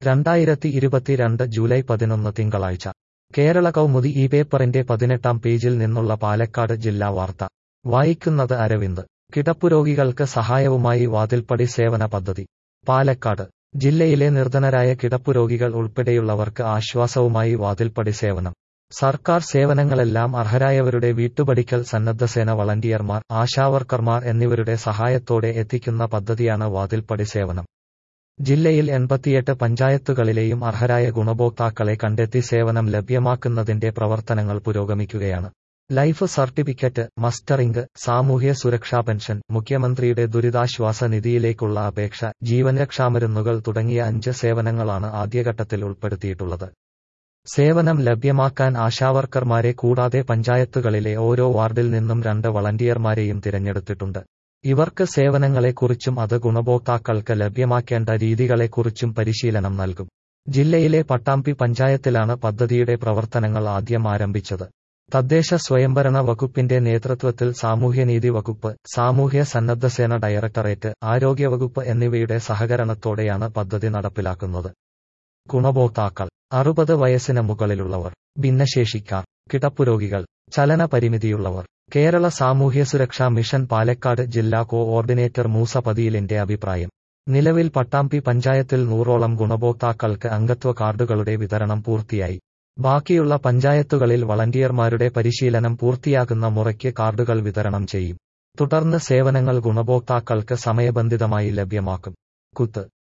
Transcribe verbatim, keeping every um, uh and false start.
രണ്ടായിരത്തി ഇരുപത്തിരണ്ട് ജൂലൈ പതിനൊന്ന് തിങ്കളാഴ്ച കേരള കൗമുദി ഈ പേപ്പറിന്റെ പതിനെട്ടാം പേജിൽ നിന്നുള്ള പാലക്കാട് ജില്ലാ വാർത്ത വായിക്കുന്നത് അരവിന്ദ്. കിടപ്പുരോഗികൾക്ക് സഹായവുമായി വാതിൽപ്പടി സേവന പദ്ധതി. പാലക്കാട് ജില്ലയിലെ നിർധനരായ കിടപ്പുരോഗികൾ ഉൾപ്പെടെയുള്ളവർക്ക് ആശ്വാസവുമായി വാതിൽപ്പടി സേവനം. സർക്കാർ സേവനങ്ങളെല്ലാം അർഹരായവരുടെ വീട്ടുപടിക്കൽ സന്നദ്ധസേന വളണ്ടിയർമാർ, ആശാവർക്കർമാർ എന്നിവരുടെ സഹായത്തോടെ എത്തിക്കുന്ന പദ്ധതിയാണ് വാതിൽപ്പടി സേവനം. ജില്ലയിൽ എൺപത്തിയെട്ട് പഞ്ചായത്തുകളിലെയും അർഹരായ ഗുണഭോക്താക്കളെ കണ്ടെത്തി സേവനം ലഭ്യമാക്കുന്നതിന്റെ പ്രവർത്തനങ്ങൾ പുരോഗമിക്കുകയാണ്. ലൈഫ് സർട്ടിഫിക്കറ്റ്, മസ്റ്ററിംഗ്, സാമൂഹ്യ സുരക്ഷാ പെൻഷൻ, മുഖ്യമന്ത്രിയുടെ ദുരിതാശ്വാസ നിധിയിലേക്കുള്ള അപേക്ഷ, ജീവൻരക്ഷാമരുന്നുകൾ തുടങ്ങിയ അഞ്ച് സേവനങ്ങളാണ് ആദ്യഘട്ടത്തിൽ ഉൾപ്പെടുത്തിയിട്ടുള്ളത്. സേവനം ലഭ്യമാക്കാൻ ആശാവർക്കർമാരെ കൂടാതെ പഞ്ചായത്തുകളിലെ ഓരോ വാർഡിൽ നിന്നും രണ്ട് വളണ്ടിയർമാരെയും തിരഞ്ഞെടുത്തിട്ടുണ്ട്. ഇവർക്ക് സേവനങ്ങളെക്കുറിച്ചും അത് ഗുണഭോക്താക്കൾക്ക് ലഭ്യമാക്കേണ്ട രീതികളെക്കുറിച്ചും പരിശീലനം നൽകും. ജില്ലയിലെ പട്ടാമ്പി പഞ്ചായത്തിലാണ് പദ്ധതിയുടെ പ്രവർത്തനങ്ങൾ ആദ്യം ആരംഭിച്ചത്. തദ്ദേശ സ്വയംഭരണ വകുപ്പിന്റെ നേതൃത്വത്തിൽ സാമൂഹ്യനീതി വകുപ്പ്, സാമൂഹ്യ സന്നദ്ധസേന ഡയറക്ടറേറ്റ്, ആരോഗ്യവകുപ്പ് എന്നിവയുടെ സഹകരണത്തോടെയാണ് പദ്ധതി നടപ്പിലാക്കുന്നത്. ഗുണഭോക്താക്കൾ അറുപത് വയസ്സിന് മുകളിലുള്ളവർ, ഭിന്നശേഷിക്കാർ, കിടപ്പുരോഗികൾ, ചലന പരിമിതിയുള്ളവർ. കേരള സാമൂഹ്യ സുരക്ഷാ മിഷൻ പാലക്കാട് ജില്ലാ കോഓർഡിനേറ്റർ മൂസ പതിയിലിന്റെ അഭിപ്രായം. നിലവിൽ പട്ടാമ്പി പഞ്ചായത്തിൽ നൂറോളം ഗുണഭോക്താക്കൾക്ക് അംഗത്വ കാർഡുകളുടെ വിതരണം പൂർത്തിയായി. ബാക്കിയുള്ള പഞ്ചായത്തുകളിൽ വളണ്ടിയർമാരുടെ പരിശീലനം പൂർത്തിയാകുന്ന മുറയ്ക്ക് കാർഡുകൾ വിതരണം ചെയ്യും. തുടർന്ന് സേവനങ്ങൾ ഗുണഭോക്താക്കൾക്ക് സമയബന്ധിതമായി ലഭ്യമാക്കും. കുത്ത്